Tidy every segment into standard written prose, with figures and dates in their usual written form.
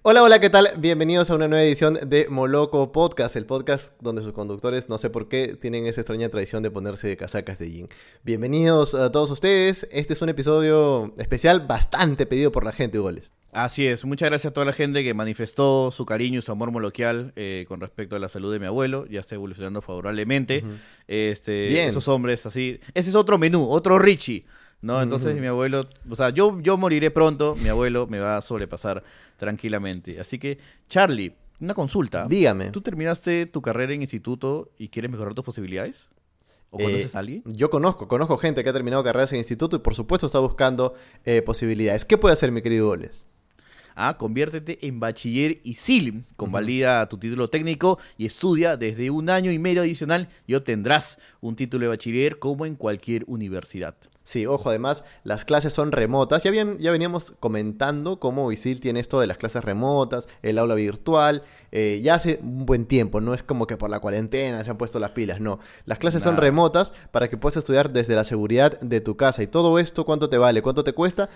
Hola, hola, ¿qué tal? Bienvenidos a una nueva edición de Moloco Podcast, el podcast donde sus conductores, no sé por qué, tienen esa extraña tradición de ponerse casacas de jean. Bienvenidos a todos ustedes. Este es un episodio especial bastante pedido por la gente, Goles. Así es, muchas gracias a toda la gente que manifestó su cariño y su amor moloquial con respecto a la salud de mi abuelo. Ya está evolucionando favorablemente. Bien. Esos hombres así, ese es otro menú, otro Richie, ¿no? Entonces mi abuelo, o sea, yo moriré pronto, mi abuelo me va a sobrepasar tranquilamente. Así que, Charlie, una consulta. Dígame. ¿Tú terminaste tu carrera en instituto y quieres mejorar tus posibilidades? ¿O conoces a alguien? Yo conozco gente que ha terminado carreras en instituto y por supuesto está buscando posibilidades. ¿Qué puede hacer mi querido Goles? Conviértete en bachiller ISIL, convalida tu título técnico y estudia desde 1 año y medio adicional y obtendrás un título de bachiller como en cualquier universidad. Sí, ojo, además las clases son remotas. Ya veníamos comentando cómo ISIL tiene esto de las clases remotas, el aula virtual. Ya hace un buen tiempo, no es como que por la cuarentena se han puesto las pilas, no. Las clases son remotas para que puedas estudiar desde la seguridad de tu casa. Y todo esto, ¿cuánto te vale? ¿Cuánto te cuesta?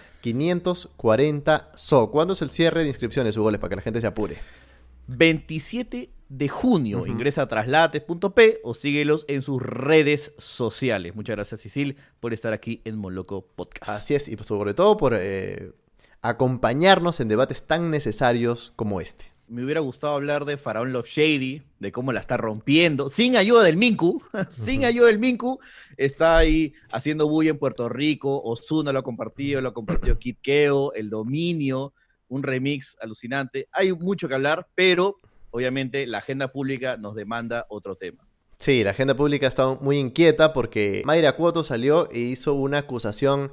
540 SO. ¿Cuándo es el cierre de inscripciones, Goles, para que la gente se apure? 27 de junio. Ingresa a traslates.p o síguelos en sus redes sociales. Muchas gracias, Isil, por estar aquí en Moloco Podcast. Así es, y sobre todo por acompañarnos en debates tan necesarios como este. Me hubiera gustado hablar de Faraón Love Shady, de cómo la está rompiendo, sin ayuda del Minku, sin ayuda del Minku, está ahí haciendo bulla en Puerto Rico, Ozuna lo ha compartido Kid Keo, El Dominio, un remix alucinante. Hay mucho que hablar, pero obviamente la agenda pública nos demanda otro tema. Sí, la agenda pública ha estado muy inquieta porque Mayra Cuoto salió e hizo una acusación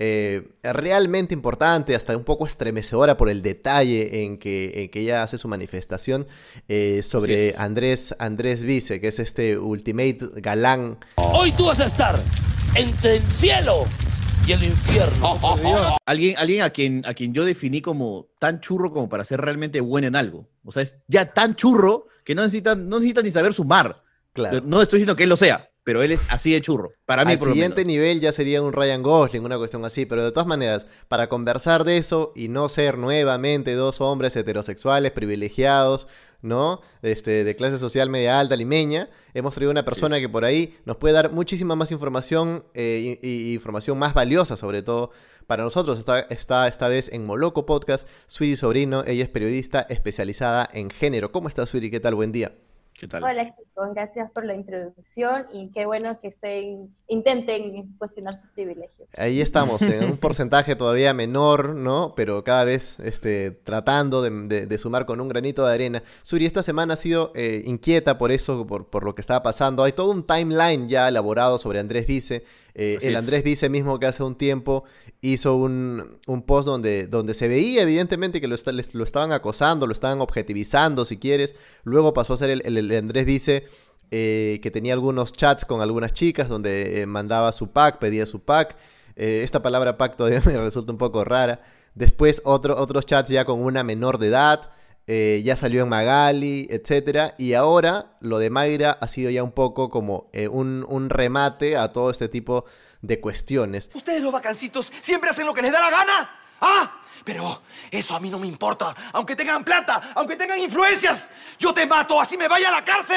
realmente importante, hasta un poco estremecedora por el detalle en que ella hace su manifestación sobre Andrés Vice, que es este ultimate galán. Hoy tú vas a estar entre el cielo y el infierno. Alguien a quien yo definí como tan churro como para ser realmente bueno en algo. O sea, es ya tan churro que no necesita ni saber sumar. Claro. No estoy diciendo que él lo sea, pero él es así de churro. Para mí, Al por lo menos. siguiente nivel ya sería un Ryan Gosling, una cuestión así. Pero de todas maneras, para conversar de eso y no ser nuevamente dos hombres heterosexuales privilegiados, ¿no? De clase social media alta, limeña, hemos traído una persona que por ahí nos puede dar muchísima más información y información más valiosa, sobre todo para nosotros. Está esta vez en Moloco Podcast, Suiri Sobrino. Ella es periodista especializada en género. ¿Cómo estás, Suiri? ¿Qué tal? Buen día. ¿Qué tal? Hola chicos, gracias por la introducción y qué bueno que intenten cuestionar sus privilegios. Ahí estamos, en un porcentaje todavía menor, ¿no? Pero cada vez tratando de sumar con un granito de arena. Suri, esta semana ha sido inquieta por eso, por lo que estaba pasando. Hay todo un timeline ya elaborado sobre Andrés Vice. El Andrés Vice mismo que hace un tiempo hizo un post donde se veía evidentemente que lo estaban acosando, lo estaban objetivizando si quieres. Luego pasó a ser el Andrés Vice que tenía algunos chats con algunas chicas donde mandaba su pack, pedía su pack. Esta palabra pack todavía me resulta un poco rara. Después otros chats ya con una menor de edad. Ya salió en Magali, etcétera. Y ahora lo de Mayra ha sido ya un poco como un remate a todo este tipo de cuestiones. ¿Ustedes los vacancitos siempre hacen lo que les da la gana? ¡Ah! Pero eso a mí no me importa. Aunque tengan plata, aunque tengan influencias, yo te mato, así me vaya a la cárcel.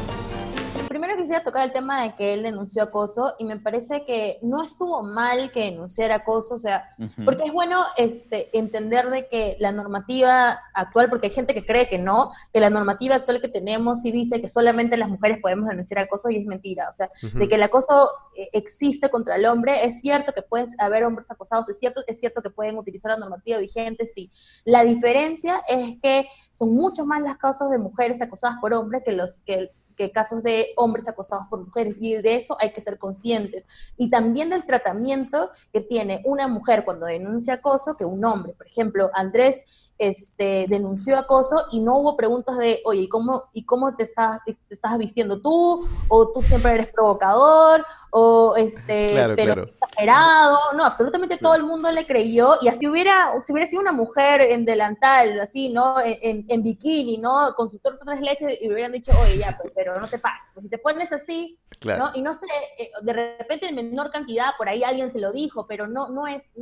Primero quisiera tocar el tema de que él denunció acoso y me parece que no estuvo mal que denunciara acoso, o sea, porque es bueno entender de que la normativa actual, porque hay gente que cree que no, que la normativa actual que tenemos sí dice que solamente las mujeres podemos denunciar acoso y es mentira, o sea, de que el acoso existe contra el hombre, es cierto que puede haber hombres acosados, es cierto que pueden utilizar la normativa vigente, sí. La diferencia es que son mucho más las causas de mujeres acosadas por hombres que casos de hombres acosados por mujeres, y de eso hay que ser conscientes. Y también del tratamiento que tiene una mujer cuando denuncia acoso que un hombre. Por ejemplo, Andrés denunció acoso y no hubo preguntas de, oye, ¿y cómo te estás vistiendo tú? ¿O tú siempre eres provocador? ¿O Claro. exagerado? No, absolutamente todo el mundo le creyó, y así si hubiera sido una mujer en delantal, así, ¿no? En bikini, ¿no? Con sus tortas de leche, y hubieran dicho, oye, ya, pero pero no te pases. Pues si te pones así, Claro. ¿no? Y no sé, de repente en menor cantidad, por ahí alguien se lo dijo, pero no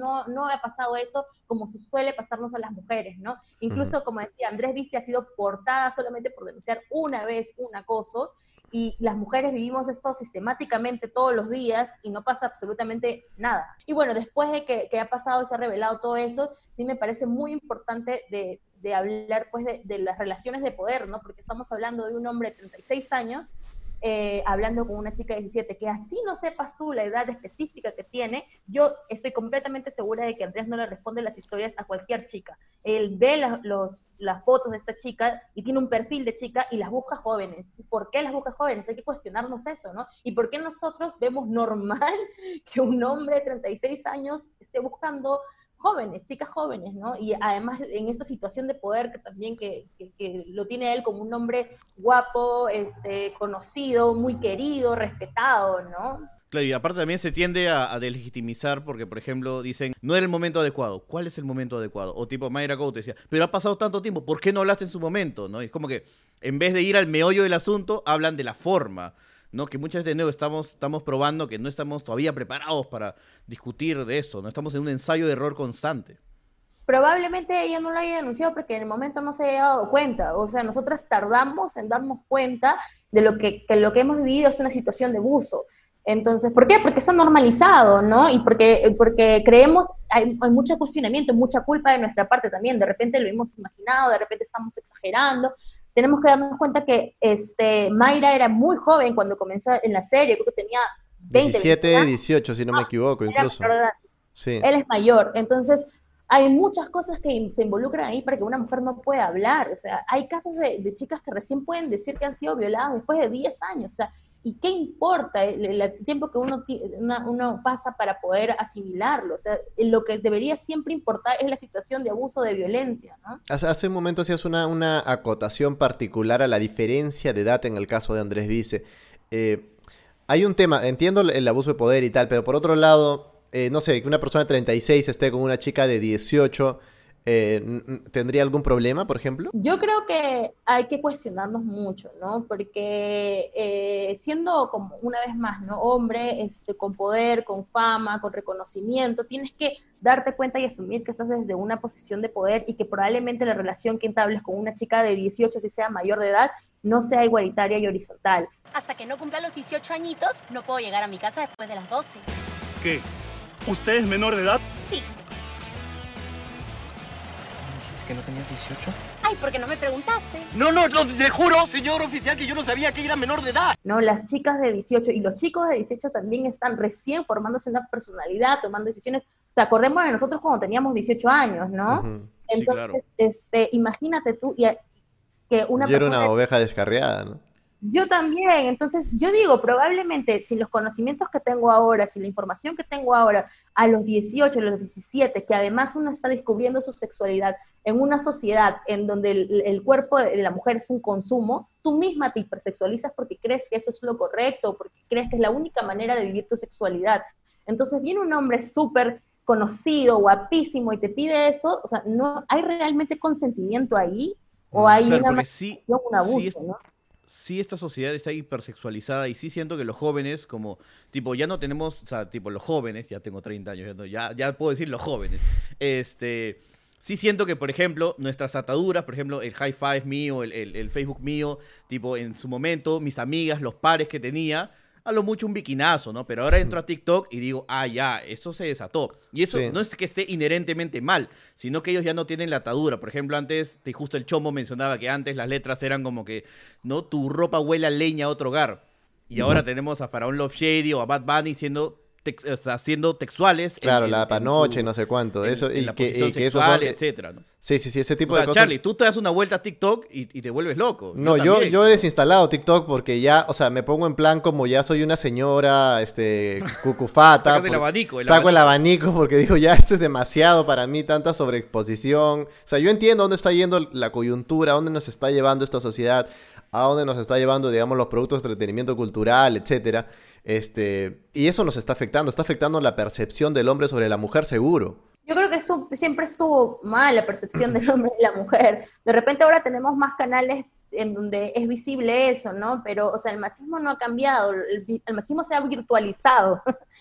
ha pasado eso como suele pasarnos a las mujeres, ¿no? Incluso, como decía, Andrés Vice ha sido portada solamente por denunciar una vez un acoso, y las mujeres vivimos esto sistemáticamente todos los días y no pasa absolutamente nada. Y bueno, después de que ha pasado y se ha revelado todo eso, sí me parece muy importante de hablar pues de las relaciones de poder, ¿no? Porque estamos hablando de un hombre de 36 años hablando con una chica de 17, que así no sepas tú la edad específica que tiene, yo estoy completamente segura de que Andrés no le responde las historias a cualquier chica. Él ve las fotos de esta chica y tiene un perfil de chica y las busca jóvenes. ¿Y por qué las busca jóvenes? Hay que cuestionarnos eso, ¿no? ¿Y por qué nosotros vemos normal que un hombre de 36 años esté buscando jóvenes, chicas jóvenes, ¿no? Y además en esta situación de poder que también que lo tiene él como un hombre guapo, conocido, muy querido, respetado, ¿no? Claro, y aparte también se tiende a delegitimizar porque, por ejemplo, dicen, no era el momento adecuado. ¿Cuál es el momento adecuado? O tipo Mayra Couto decía, pero ha pasado tanto tiempo, ¿por qué no hablaste en su momento? ¿No? Y es como que en vez de ir al meollo del asunto, hablan de la forma, ¿no? Que muchas veces de nuevo estamos probando que no estamos todavía preparados para discutir de eso, no estamos en un ensayo de error constante. Probablemente ella no lo haya denunciado porque en el momento no se haya dado cuenta. O sea, nosotras tardamos en darnos cuenta de que lo que hemos vivido es una situación de abuso. Entonces, ¿por qué? Porque está normalizado, ¿no? Y porque creemos, hay mucho cuestionamiento, mucha culpa de nuestra parte también. De repente lo hemos imaginado, de repente estamos exagerando. Tenemos que darnos cuenta que Mayra era muy joven cuando comenzó en la serie, creo que tenía 20, 17, 20 18, si no me equivoco, incluso. Sí. Él es mayor, entonces hay muchas cosas que se involucran ahí para que una mujer no pueda hablar. O sea, hay casos de chicas que recién pueden decir que han sido violadas después de 10 años, o sea, ¿y qué importa el tiempo que uno pasa para poder asimilarlo? O sea, lo que debería siempre importar es la situación de abuso, de violencia, ¿no? Hace un momento hacías una acotación particular a la diferencia de edad en el caso de Andrés Vice. Hay un tema, entiendo el abuso de poder y tal, pero por otro lado, no sé, que una persona de 36 esté con una chica de 18... ¿tendría algún problema, por ejemplo? Yo creo que hay que cuestionarnos mucho, ¿no? Porque siendo, como una vez más, ¿no? Hombre, con poder, con fama, con reconocimiento, tienes que darte cuenta y asumir que estás desde una posición de poder y que probablemente la relación que entables con una chica de 18, si sea mayor de edad, no sea igualitaria y horizontal. Hasta que no cumpla los 18 añitos, no puedo llegar a mi casa después de las 12. ¿Qué? ¿Usted es menor de edad? Sí. ¿Que no tenía 18? Ay, ¿por qué no me preguntaste? No, le juro, señor oficial, que yo no sabía que era menor de edad. No, las chicas de 18 y los chicos de 18 también están recién formándose una personalidad, tomando decisiones. O sea, acordemos de nosotros cuando teníamos 18 años, ¿no? Uh-huh. Entonces, Sí, claro. Imagínate tú que una Yo era persona... una oveja descarriada, ¿no? Yo también, entonces yo digo, probablemente si los conocimientos que tengo ahora, si la información que tengo ahora a los 18, a los 17, que además uno está descubriendo su sexualidad en una sociedad en donde el cuerpo de la mujer es un consumo, tú misma te hipersexualizas porque crees que eso es lo correcto, porque crees que es la única manera de vivir tu sexualidad. Entonces viene un hombre súper conocido, guapísimo, y te pide eso, o sea, no hay realmente consentimiento ahí, o hay Claro, una porque sí, un abuso, ¿no? Sí, esta sociedad está hipersexualizada y sí siento que los jóvenes, como, tipo, ya no tenemos, o sea, tipo, los jóvenes, ya tengo 30 años, ya puedo decir los jóvenes, sí siento que, por ejemplo, nuestras ataduras, por ejemplo, el high five mío, el Facebook mío, tipo, en su momento, mis amigas, los pares que tenía, a lo mucho un biquinazo, ¿no? Pero ahora entro a TikTok y digo, ya, eso se desató. Y eso Sí. no es que esté inherentemente mal, sino que ellos ya no tienen la atadura. Por ejemplo, antes, justo el Chomo mencionaba que antes las letras eran como que, ¿no? Tu ropa huele a leña a otro hogar. Y ahora tenemos a Faraón Love Shady o a Bad Bunny siendo textuales. Claro, la panoche y no sé cuánto. Eso, en y la que posición eso sexual, son, etcétera, ¿no? Sí, ese tipo O sea, de cosas. Charlie, tú te das una vuelta a TikTok y te vuelves loco. No, también. yo he desinstalado TikTok porque ya, o sea, me pongo en plan como ya soy una señora, cucufata. Sacas el abanico. Saco el abanico porque digo, ya esto es demasiado para mí, tanta sobreexposición. O sea, yo entiendo dónde está yendo la coyuntura, a dónde nos está llevando esta sociedad, a dónde nos está llevando, digamos, los productos de entretenimiento cultural, etcétera. Y eso nos está afectando la percepción del hombre sobre la mujer, seguro. Yo creo que siempre estuvo mal la percepción del hombre y la mujer. De repente ahora tenemos más canales en donde es visible eso, ¿no? Pero, o sea, el machismo no ha cambiado, el machismo se ha virtualizado,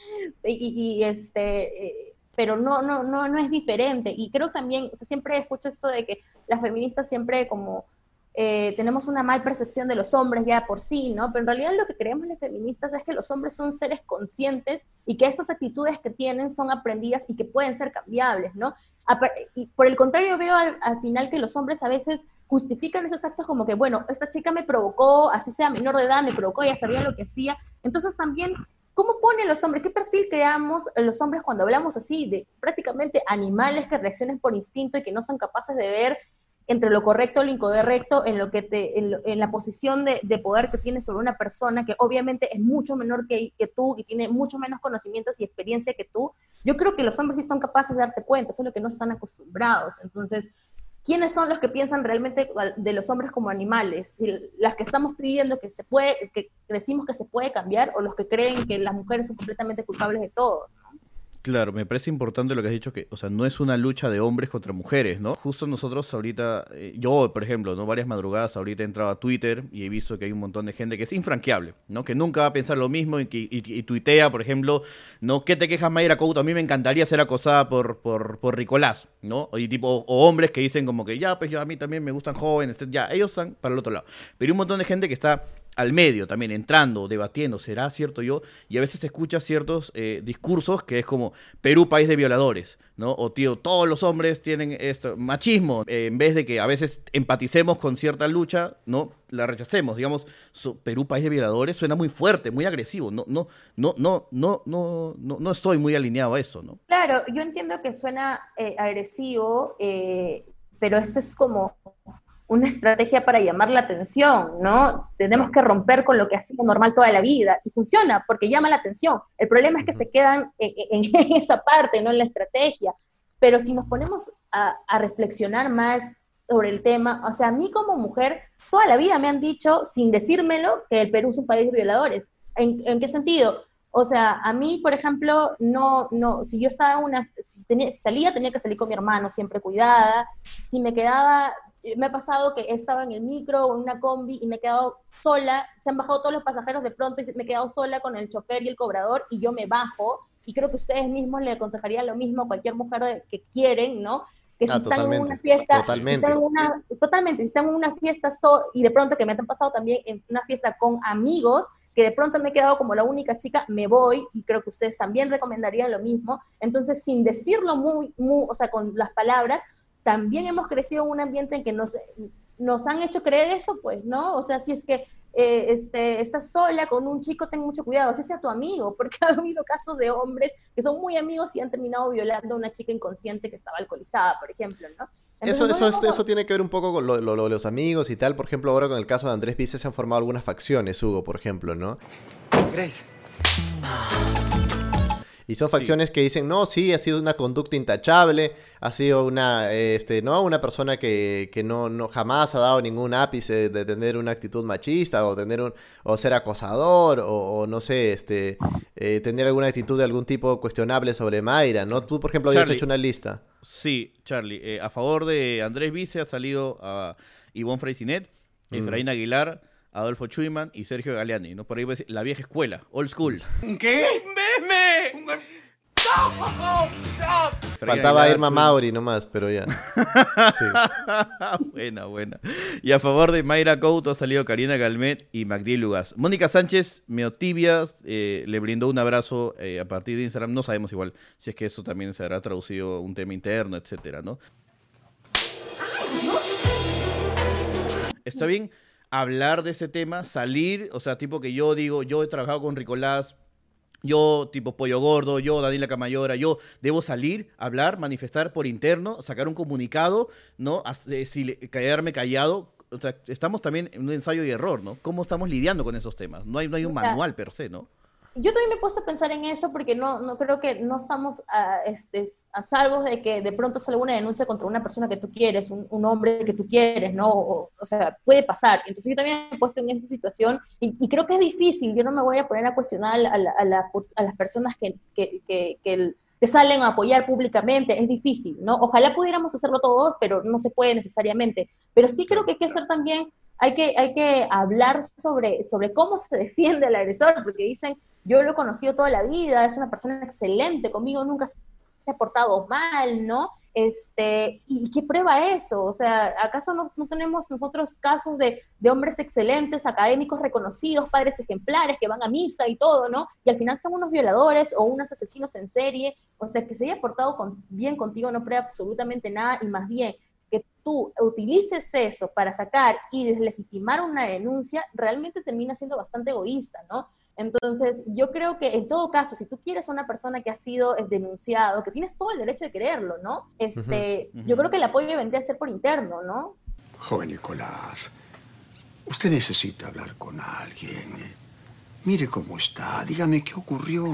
pero no es diferente, y creo también, o sea, siempre escucho esto de que las feministas siempre como tenemos una mal percepción de los hombres ya por sí, ¿no? Pero en realidad lo que creemos las feministas es que los hombres son seres conscientes y que esas actitudes que tienen son aprendidas y que pueden ser cambiables, ¿no? Y por el contrario veo al final que los hombres a veces justifican esos actos como que, bueno, esta chica me provocó, así sea menor de edad, me provocó, ya sabía lo que hacía. Entonces también, ¿cómo ponen los hombres? ¿Qué perfil creamos los hombres cuando hablamos así de prácticamente animales que reaccionan por instinto y que no son capaces de ver entre lo correcto y lo incorrecto, en la posición de poder que tienes sobre una persona que obviamente es mucho menor que tú, que tiene mucho menos conocimientos y experiencia que tú? Yo creo que los hombres sí son capaces de darse cuenta, solo que no están acostumbrados. Entonces, ¿quiénes son los que piensan realmente de los hombres como animales? Si las que estamos pidiendo que decimos que se puede cambiar, o los que creen que las mujeres son completamente culpables de todo, ¿no? Claro, me parece importante lo que has dicho, que, o sea, no es una lucha de hombres contra mujeres, ¿no? Justo nosotros ahorita, yo, por ejemplo, ¿no? Varias madrugadas ahorita he entrado a Twitter y he visto que hay un montón de gente que es infranqueable, ¿no? Que nunca va a pensar lo mismo y tuitea, por ejemplo, ¿no? ¿Qué te quejas, Mayra Couto? A mí me encantaría ser acosada por Ricolás, ¿no? Y tipo, o hombres que dicen como que, ya, pues yo a mí también me gustan jóvenes, ya, ellos están para el otro lado. Pero hay un montón de gente que está al medio también, entrando, debatiendo, ¿será cierto yo? Y a veces se escucha ciertos discursos que es como, Perú, país de violadores, ¿no? O tío, todos los hombres tienen esto, machismo, en vez de que a veces empaticemos con cierta lucha, ¿no? La rechacemos, digamos, Perú, país de violadores, suena muy fuerte, muy agresivo, no estoy muy alineado a eso, ¿no? Claro, yo entiendo que suena agresivo, pero esto es como una estrategia para llamar la atención, ¿no? Tenemos que romper con lo que ha sido normal toda la vida, y funciona porque llama la atención. El problema es que se quedan en esa parte, no en la estrategia. Pero si nos ponemos a reflexionar más sobre el tema, o sea, a mí como mujer, toda la vida me han dicho, sin decírmelo, que el Perú es un país de violadores. ¿En qué sentido? O sea, a mí, por ejemplo, si yo estaba si salía, tenía que salir con mi hermano, siempre cuidada. Si me quedaba, me ha pasado que he estado en el micro o en una combi y me he quedado sola, se han bajado todos los pasajeros de pronto y me he quedado sola con el chofer y el cobrador, y yo me bajo, y creo que ustedes mismos le aconsejarían lo mismo a cualquier mujer que quieren, ¿no? Que si están en una fiesta, totalmente. si están en una fiesta y de pronto, que me han pasado también en una fiesta con amigos, que de pronto me he quedado como la única chica, me voy, y creo que ustedes también recomendarían lo mismo. Entonces, sin decirlo o sea, con las palabras, también hemos crecido en un ambiente en que nos han hecho creer eso, pues, ¿no? O sea, si es que estás sola con un chico, ten mucho cuidado, así sea tu amigo, porque ha habido casos de hombres que son muy amigos y han terminado violando a una chica inconsciente que estaba alcoholizada, por ejemplo, ¿no? Entonces, eso tiene que ver un poco con los amigos y tal. Por ejemplo, ahora con el caso de Andrés Vice se han formado algunas facciones, Hugo, por ejemplo, ¿no? Grace. Y son facciones que dicen, no, sí, ha sido una conducta intachable, ha sido una persona que no jamás ha dado ningún ápice de tener una actitud machista o ser acosador o no sé, tener alguna actitud de algún tipo cuestionable sobre Mayra, ¿no? Tú, por ejemplo, habías hecho una lista. Sí, Charlie, a favor de Andrés Vice ha salido a Ivonne Freycinet, Efraín Aguilar, Adolfo Chuyman y Sergio Galeani, ¿no? Por ahí voy a decir, la vieja escuela, old school. ¿Qué? ¡Meme! ¡No! Faltaba Irma Mauri nomás, pero ya. Sí. Buena. Y a favor de Mayra Couto ha salido Karina Galmet y Magdiel Lugas. Mónica Sánchez, Meotibias, le brindó un abrazo a partir de Instagram. No sabemos igual si es que eso también se habrá traducido un tema interno, etcétera, ¿no? Está bien hablar de ese tema, salir, o sea, tipo que yo digo, yo he trabajado con Ricolás, yo, tipo Pollo Gordo, yo, Daniela Camayora, yo debo salir, hablar, manifestar por interno, sacar un comunicado, ¿no? Quedarme callado. O sea, estamos también en un ensayo y error, ¿no? ¿Cómo estamos lidiando con esos temas? No hay un manual per se, ¿no? Yo también me he puesto a pensar en eso porque no creo que no estamos a salvo de que de pronto salga una denuncia contra una persona que tú quieres, un hombre que tú quieres, ¿no? O sea, puede pasar. Entonces yo también me he puesto en esa situación y creo que es difícil. Yo no me voy a poner a cuestionar a las personas que salen a apoyar públicamente. Es difícil, ¿no? Ojalá pudiéramos hacerlo todos, pero no se puede necesariamente. Pero sí creo que hay que ser también hay que hablar sobre cómo se defiende el agresor, porque dicen, yo lo he conocido toda la vida, es una persona excelente, conmigo nunca se ha portado mal, ¿no? ¿Y qué prueba eso? O sea, ¿acaso no tenemos nosotros casos de hombres excelentes, académicos reconocidos, padres ejemplares que van a misa y todo, ¿no? Y al final son unos violadores o unos asesinos en serie. O sea, que se haya portado bien contigo no prueba absolutamente nada, y más bien que tú utilices eso para sacar y deslegitimar una denuncia, realmente termina siendo bastante egoísta, ¿no? Entonces, yo creo que en todo caso, si tú quieres a una persona que ha sido denunciado, que tienes todo el derecho de quererlo, ¿no? Yo creo que el apoyo vendría a ser por interno, ¿no? Joven Nicolás, usted necesita hablar con alguien. Mire cómo está, dígame qué ocurrió.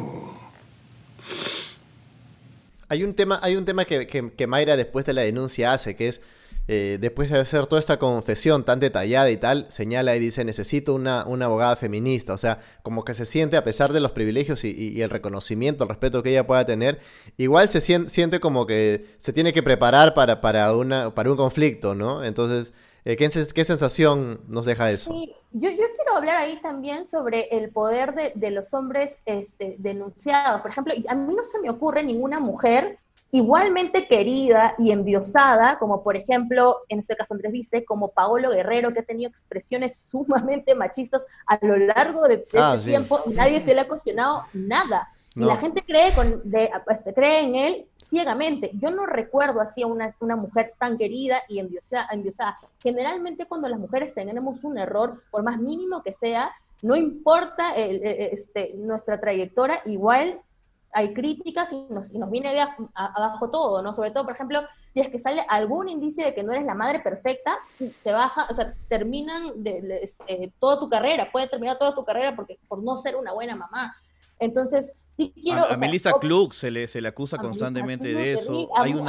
Hay un tema que Mayra después de la denuncia hace, que es, después de hacer toda esta confesión tan detallada y tal, señala y dice, necesito una abogada feminista. O sea, como que se siente, a pesar de los privilegios y el reconocimiento, el respeto que ella pueda tener, igual se siente como que se tiene que preparar para un conflicto, ¿no? Entonces, ¿qué sensación nos deja eso? Sí, yo quiero hablar ahí también sobre el poder de los hombres denunciados. Por ejemplo, a mí no se me ocurre ninguna mujer igualmente querida y endiosada, como por ejemplo, en este caso Andrés Vice, como Paolo Guerrero, que ha tenido expresiones sumamente machistas a lo largo de este tiempo, y nadie se le ha cuestionado nada. Y la gente cree en él ciegamente. Yo no recuerdo así a una mujer tan querida y endiosada. Generalmente cuando las mujeres tenemos un error, por más mínimo que sea, no importa nuestra trayectoria, igual hay críticas y nos viene abajo todo, ¿no? Sobre todo, por ejemplo, si es que sale algún indicio de que no eres la madre perfecta, se baja, o sea, terminan toda tu carrera, puede terminar toda tu carrera por no ser una buena mamá. Entonces, sí quiero... A Melissa Klug se le acusa constantemente de eso.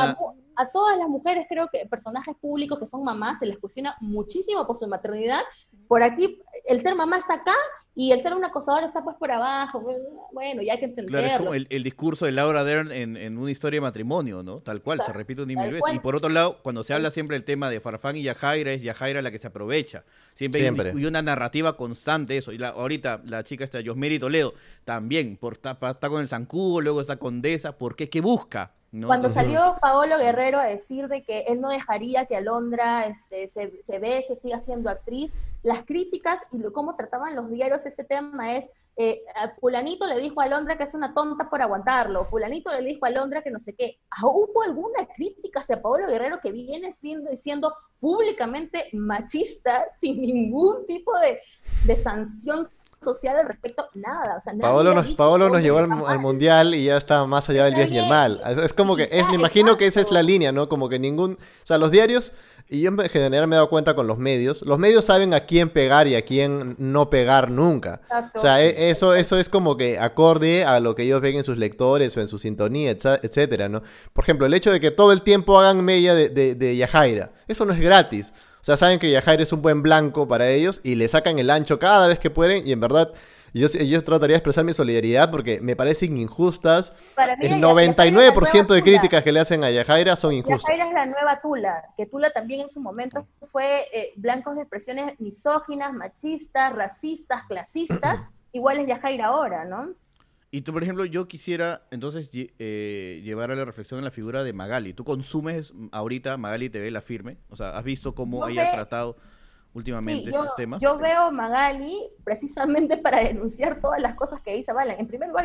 A todas las mujeres, creo que personajes públicos que son mamás, se les cuestiona muchísimo por su maternidad. Por aquí, el ser mamá está acá y el ser un acosador está pues por abajo. Bueno, ya hay que entenderlo. Claro, es como el discurso de Laura Dern en una historia de matrimonio, ¿no? Tal cual, se repite un y mil veces. Y por otro lado, cuando se habla siempre del tema de Farfán y Yajaira, es Yajaira la que se aprovecha. Siempre. Hay una narrativa constante, eso. Y ahorita la chica está, Yosmeri Toledo, también, está con el zancudo, luego está Condesa. ¿Por qué? ¿Qué busca? ¿No? Cuando salió Paolo Guerrero a decir de que él no dejaría que Alondra se bese, siga siendo actriz, las críticas y cómo trataban los diarios ese tema es, fulanito le dijo a Alondra que es una tonta por aguantarlo, fulanito le dijo a Alondra que no sé qué. ¿Hubo alguna crítica hacia Paolo Guerrero que viene siendo públicamente machista sin ningún tipo de sanción social al respecto? Nada, o sea, Paolo nos llevó al mundial y ya está más allá del bien y el mal. Es como que, me imagino que esa es la línea, ¿no? Como que o sea, los diarios, y yo en general me he dado cuenta con los medios saben a quién pegar y a quién no pegar nunca. Exacto. O sea, eso es como que acorde a lo que ellos ven en sus lectores o en su sintonía, etcétera, ¿no? Por ejemplo, el hecho de que todo el tiempo hagan media de Yajaira, eso no es gratis. O sea, saben que Yajaira es un buen blanco para ellos y le sacan el ancho cada vez que pueden, y en verdad yo trataría de expresar mi solidaridad porque me parecen injustas. El 99% de críticas que le hacen a Yajaira son injustas. Yajaira es la nueva Tula, que Tula también en su momento fue blancos de expresiones misóginas, machistas, racistas, clasistas, igual es Yajaira ahora, ¿no? Y tú, por ejemplo, yo quisiera entonces llevar a la reflexión en la figura de Magali. ¿Tú consumes ahorita Magali TV, La Firme? O sea, ¿has visto cómo ella ha tratado últimamente esos temas? Yo veo Magali precisamente para denunciar todas las cosas que dice Balan. En primer lugar,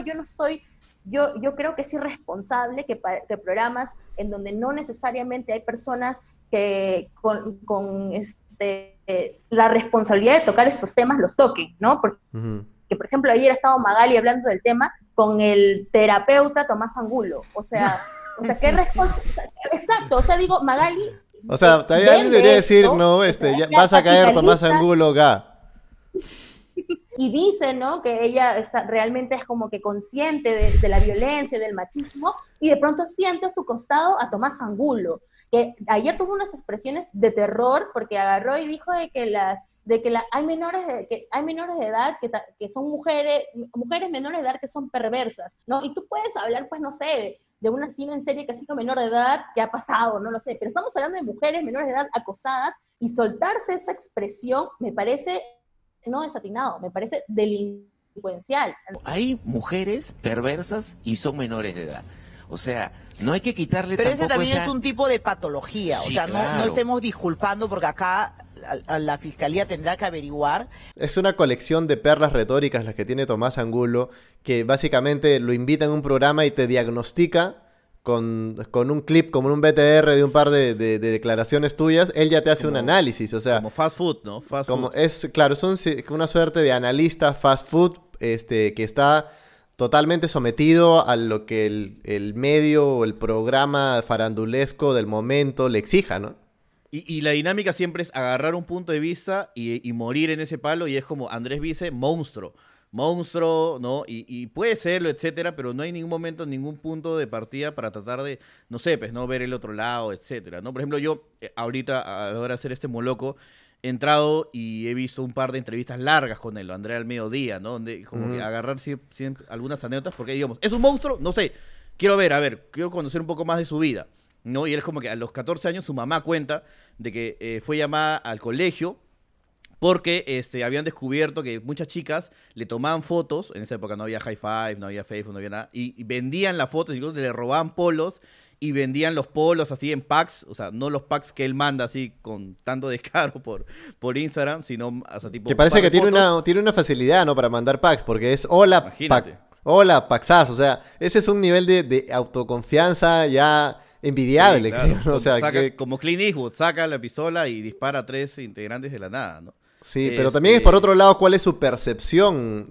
yo creo que es irresponsable que programas en donde no necesariamente hay personas que con la responsabilidad de tocar esos temas los toquen, ¿no? Porque que por ejemplo ayer ha estado Magali hablando del tema con el terapeuta Tomás Angulo, o sea, qué responsabilidad, exacto, o sea, digo, Magali, o sea, alguien debería decir, no, ya vas a caer Tomás Angulo, y dice, ¿no?, que ella realmente es como que consciente de la violencia, del machismo, y de pronto siente a su costado a Tomás Angulo, que ayer tuvo unas expresiones de terror, porque agarró y dijo hay menores de edad que son mujeres menores de edad que son perversas, ¿no? Y tú puedes hablar, pues, no sé, de un asesino en serie que ha sido menor de edad, que ha pasado, no lo sé, pero estamos hablando de mujeres menores de edad acosadas, y soltarse esa expresión me parece no desatinado, me parece delincuencial. Hay mujeres perversas y son menores de edad. O sea, no hay que quitarle Pero tampoco ese también esa... es un tipo de patología, Sí, o sea, claro. no estemos disculpando porque acá a la fiscalía tendrá que averiguar. Es una colección de perlas retóricas las que tiene Tomás Angulo, que básicamente lo invita en un programa y te diagnostica con un clip, como un BTR de un par de declaraciones tuyas, él ya te hace un análisis, o sea... Como fast food, ¿no? Fast como food. es, claro, es una suerte de analista fast food, que está totalmente sometido a lo que el medio o el programa farandulesco del momento le exija, ¿no? Y la dinámica siempre es agarrar un punto de vista y morir en ese palo, y es como Andrés Vice, monstruo, ¿no? Y puede serlo, etcétera, pero no hay ningún momento, ningún punto de partida para tratar de, no sé, pues, no ver el otro lado, etcétera, ¿no? Por ejemplo, yo ahorita, a la hora de hacer este moloco, he entrado y he visto un par de entrevistas largas con él, Andrea al mediodía, ¿no? Donde como que agarrar siempre algunas anécdotas, porque digamos, ¿es un monstruo? No sé, quiero conocer un poco más de su vida, ¿no? Y él como que a los 14 años su mamá cuenta de que fue llamada al colegio porque habían descubierto que muchas chicas le tomaban fotos, en esa época no había High Five, no había Facebook, no había nada, y vendían las fotos, incluso le robaban polos, y vendían los polos así en packs, o sea, no los packs que él manda así con tanto descaro por Instagram, sino hasta tipo... Que parece que tiene fotos. una facilidad, ¿no? Para mandar packs, porque es hola, Imagínate. hola, paxazo, o sea, ese es un nivel de autoconfianza ya envidiable, Sí, claro. creo, ¿no? O sea, Como Clint Eastwood, saca la pistola y dispara a 3 integrantes de la nada, ¿no? sí, pero también es por otro lado cuál es su percepción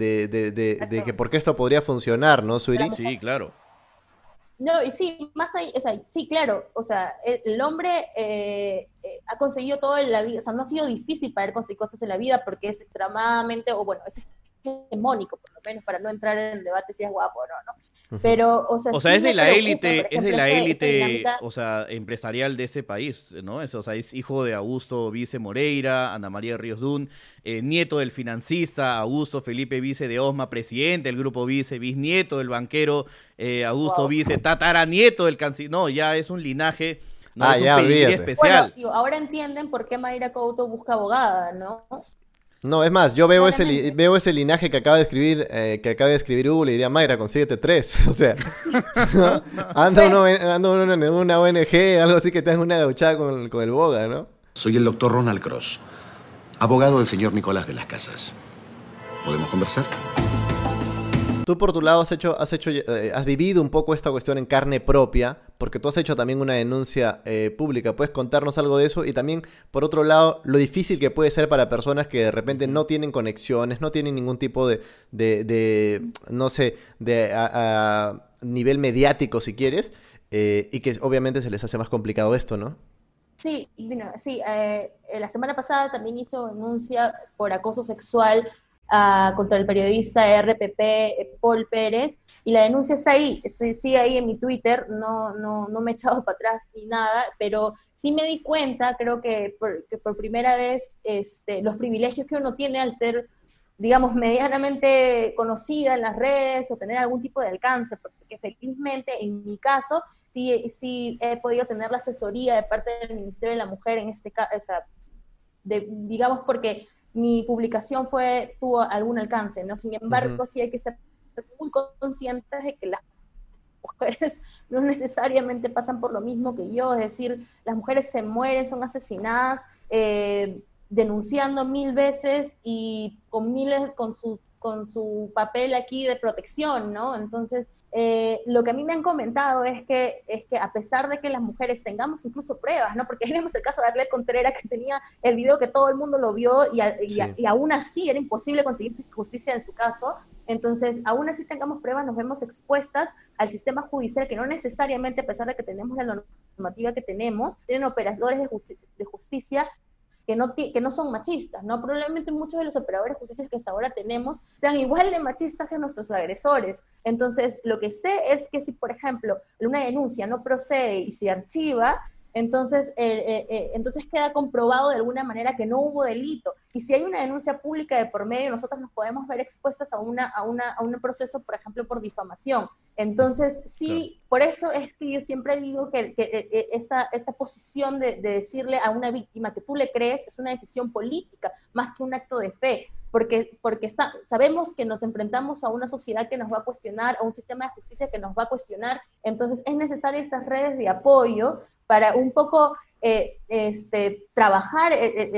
de que por qué esto podría funcionar, ¿no, Suiri? Sí, claro. No, y sí, más ahí, o sea, sí, claro, o sea, el hombre ha conseguido todo en la vida, o sea, no ha sido difícil para él conseguir cosas en la vida porque es extremadamente, o bueno, es hegemónico, por lo menos, para no entrar en el debate si es guapo o no, ¿no? Pero, o sea, O sea, sí es de me la preocupa, élite, por es de ejemplo, la esa élite, dinámica. o sea, empresarial de ese país, ¿no? O sea, es hijo de Augusto Vice Moreira, Ana María Ríos Dún, nieto del financista Augusto Felipe Vice de Osma, presidente del grupo Vice, bisnieto del banquero Augusto Vice, tataranieto del canciller. No, ya es un linaje, no es un pedigrí olvídate. especial. Bueno, digo, ahora entienden por qué Mayra Couto busca abogada, ¿no? No, es más, yo veo Claramente. veo ese linaje que acaba de escribir Hugo, le diría, Mayra, consíguete 3. O sea, anda uno en una ONG, algo así que te hagas una gauchada con el boga, ¿no? Soy el doctor Ronald Cross, abogado del señor Nicolás de las Casas. ¿Podemos conversar? Tú por tu lado has vivido un poco esta cuestión en carne propia, porque tú has hecho también una denuncia pública. ¿Puedes contarnos algo de eso? Y también, por otro lado, lo difícil que puede ser para personas que de repente no tienen conexiones, no tienen ningún tipo no sé, a nivel mediático, si quieres, y que obviamente se les hace más complicado esto, ¿no? Sí, bueno, sí, la semana pasada también hizo denuncia por acoso sexual contra el periodista de RPP, Paul Pérez, y la denuncia está ahí, sigue ahí en mi Twitter, no me he echado para atrás ni nada, pero sí me di cuenta, creo que por primera vez, los privilegios que uno tiene al ser, digamos, medianamente conocida en las redes o tener algún tipo de alcance, porque felizmente en mi caso sí he podido tener la asesoría de parte del Ministerio de la Mujer en este caso, o sea, digamos porque mi publicación tuvo algún alcance, ¿no? Sin embargo, sí hay que ser muy conscientes de que las mujeres no necesariamente pasan por lo mismo que yo, es decir, las mujeres se mueren, son asesinadas, denunciando 1000 veces y con su papel aquí de protección, ¿no? Entonces, lo que a mí me han comentado es que a pesar de que las mujeres tengamos incluso pruebas, ¿no? Porque ahí vemos el caso de Arlet Contreras, que tenía el video que todo el mundo lo vio y aún así era imposible conseguir justicia en su caso. Entonces, aún así tengamos pruebas, nos vemos expuestas al sistema judicial, que no necesariamente, a pesar de que tenemos la normativa que tenemos, tienen operadores de justicia que no son machistas, ¿no? Probablemente muchos de los operadores de justicia que hasta ahora tenemos sean igual de machistas que nuestros agresores. Entonces, lo que sé es que si, por ejemplo, una denuncia no procede y se archiva, entonces queda comprobado de alguna manera que no hubo delito. Y si hay una denuncia pública de por medio, nosotros nos podemos ver expuestas a un proceso, por ejemplo, por difamación. Entonces, sí, por eso es que yo siempre digo que esta posición de decirle a una víctima que tú le crees es una decisión política, más que un acto de fe, porque sabemos que nos enfrentamos a una sociedad que nos va a cuestionar, a un sistema de justicia que nos va a cuestionar, entonces es necesario estas redes de apoyo para un poco trabajar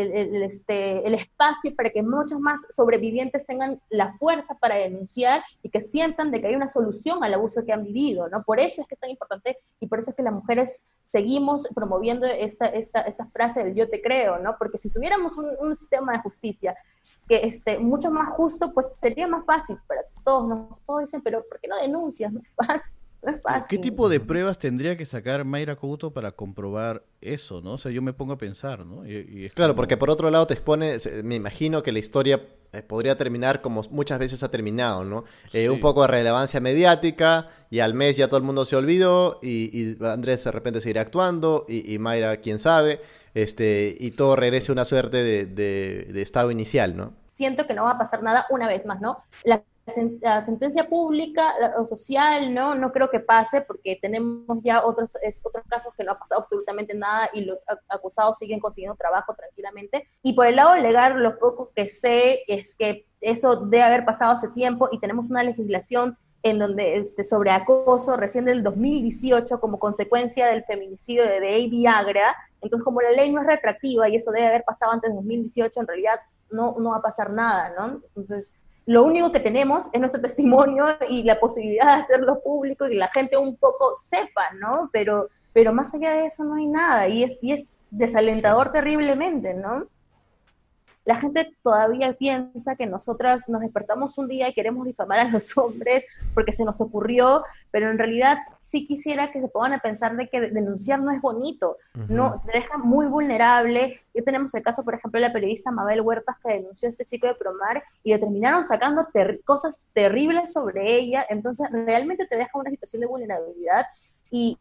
el espacio para que muchos más sobrevivientes tengan la fuerza para denunciar y que sientan de que hay una solución al abuso que han vivido, ¿no? Por eso es que es tan importante y por eso es que las mujeres seguimos promoviendo esta frase del yo te creo, ¿no? Porque si tuviéramos un sistema de justicia que mucho más justo, pues sería más fácil para todos, ¿no? Todos dicen, pero ¿por qué no denuncias? No es fácil. No es fácil. ¿Qué tipo de pruebas tendría que sacar Mayra Couto para comprobar eso, no? O sea, yo me pongo a pensar, ¿no? Y es claro, porque por otro lado te expone, me imagino que la historia podría terminar como muchas veces ha terminado, ¿no? Sí. Un poco de relevancia mediática y al mes ya todo el mundo se olvidó y Andrés de repente seguirá actuando y Mayra quién sabe, y todo regrese a una suerte de estado inicial, ¿no? Siento que no va a pasar nada una vez más, ¿no? La sentencia pública o social, no creo que pase porque tenemos ya otros casos que no ha pasado absolutamente nada y los acusados siguen consiguiendo trabajo tranquilamente. Y por el lado legal, lo poco que sé es que eso debe haber pasado hace tiempo y tenemos una legislación en donde sobre acoso recién del 2018 como consecuencia del feminicidio de Baby Agra. Entonces, como la ley no es retroactiva y eso debe haber pasado antes del 2018, en realidad no va a pasar nada, ¿no? Entonces, lo único que tenemos es nuestro testimonio y la posibilidad de hacerlo público y que la gente un poco sepa, ¿no? Pero más allá de eso no hay nada y es desalentador terriblemente, ¿no? La gente todavía piensa que nosotras nos despertamos un día y queremos difamar a los hombres porque se nos ocurrió, pero en realidad sí quisiera que se pongan a pensar de que denunciar no es bonito, no, te deja muy vulnerable. Ya tenemos el caso, por ejemplo, de la periodista Mabel Huertas que denunció a este chico de Promar y le terminaron sacando cosas terribles sobre ella, entonces realmente te deja una situación de vulnerabilidad y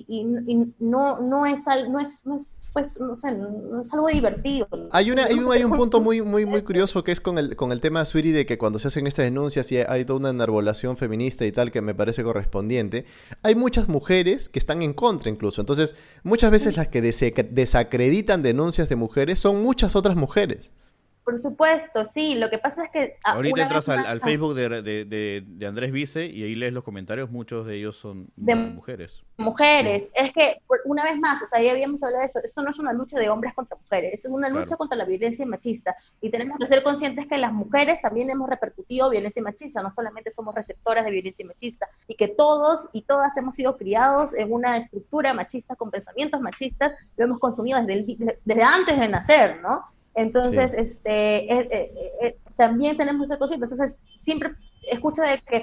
no es algo divertido. Hay un punto muy curioso que es con el tema, Suiri, de que cuando se hacen estas denuncias y hay toda una enarbolación feminista y tal que me parece correspondiente, hay muchas mujeres que están en contra incluso. Entonces, muchas veces las que desacreditan denuncias de mujeres son muchas otras mujeres. Por supuesto, sí. Lo que pasa es que... Ahorita entras al Facebook de Andrés Vice y ahí lees los comentarios, muchos de ellos son mujeres. Mujeres. Sí. Es que, una vez más, o sea, ya habíamos hablado de eso, esto no es una lucha de hombres contra mujeres, es una lucha contra la violencia machista. Y tenemos que ser conscientes que las mujeres también hemos repercutido violencia machista, no solamente somos receptoras de violencia machista, y que todos y todas hemos sido criados en una estructura machista, con pensamientos machistas, lo hemos consumido desde antes de nacer, ¿no? Entonces, también tenemos que ser conscientes. Entonces, siempre escucho de que,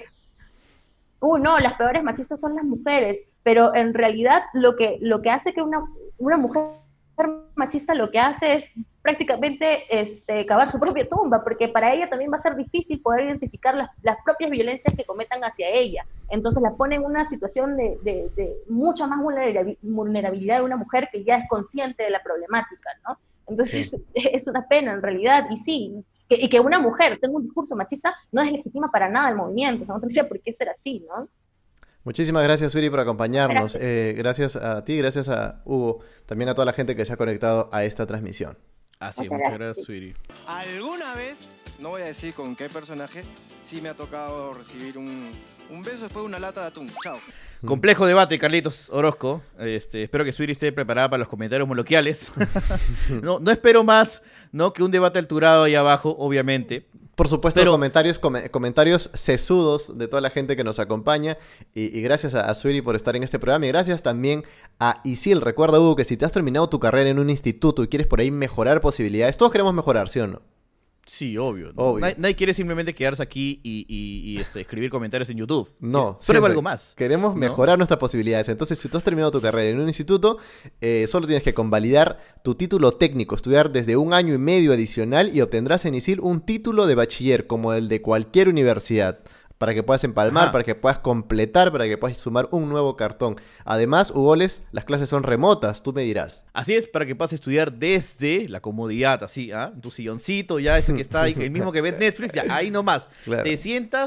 no, las peores machistas son las mujeres, pero en realidad lo que hace que una mujer machista lo que hace es prácticamente cavar su propia tumba, porque para ella también va a ser difícil poder identificar las propias violencias que cometan hacia ella. Entonces la pone en una situación de mucha más vulnerabilidad de una mujer que ya es consciente de la problemática, ¿no? Entonces es una pena en realidad, y sí, que una mujer tenga un discurso machista no es legitima para nada el movimiento, o sea, no tendría por qué ser así, ¿no? Muchísimas gracias, Suiri, por acompañarnos. Gracias a ti, gracias a Hugo, también a toda la gente que se ha conectado a esta transmisión. Así es, muchas gracias, Suiri. ¿Alguna vez, no voy a decir con qué personaje, sí me ha tocado recibir un beso después de una lata de atún? Chao. Complejo debate, Carlitos Orozco. Espero que Suiri esté preparada para los comentarios moloquiales. No espero más, ¿no?, que un debate alturado ahí abajo, obviamente. Por supuesto, pero comentarios sesudos de toda la gente que nos acompaña. Y gracias a Suiri por estar en este programa. Y gracias también a Isil. Recuerda, Hugo, que si te has terminado tu carrera en un instituto y quieres por ahí mejorar posibilidades, todos queremos mejorar, ¿sí o no? Sí, obvio. ¿No? Nadie quiere simplemente quedarse aquí y escribir comentarios en YouTube. No, prueba algo más. Queremos mejorar nuestras posibilidades. Entonces, si tú has terminado tu carrera en un instituto, solo tienes que convalidar tu título técnico, estudiar desde 1 año y medio adicional y obtendrás en ISIL un título de bachiller como el de cualquier universidad. Para que puedas empalmar, para que puedas completar, para que puedas sumar un nuevo cartón. Además, Hugoles, las clases son remotas, tú me dirás. Así es, para que puedas estudiar desde la comodidad, así, tu silloncito, ya ese que está ahí, el mismo que ves Netflix, ya ahí nomás. Claro. Te sientas,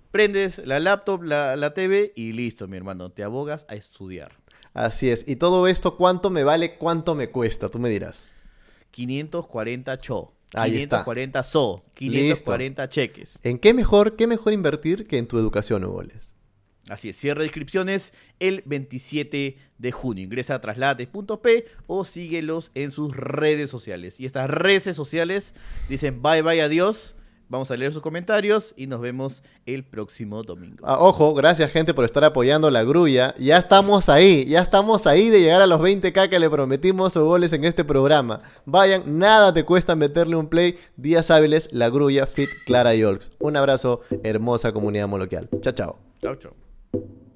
prendes la laptop, la TV y listo, mi hermano, te abogas a estudiar. Así es. Y todo esto, ¿cuánto me vale? ¿Cuánto me cuesta? Tú me dirás. 540 cho, Ahí 540 so, 540 cheques. ¿En qué mejor invertir que en tu educación, Hugo Vélez? Así es, cierre de inscripciones el 27 de junio. Ingresa a traslades.p o síguelos en sus redes sociales. Y estas redes sociales dicen bye bye, adiós. Vamos a leer sus comentarios y nos vemos el próximo domingo. Ojo, gracias gente por estar apoyando la grulla. Ya estamos ahí de llegar a los 20K que le prometimos a Hugo Vélez en este programa. Vayan, nada te cuesta meterle un play. Días hábiles, la grulla, fit, Clara y Olks. Un abrazo, hermosa comunidad moloquial. Chao, chao. Chao, chao.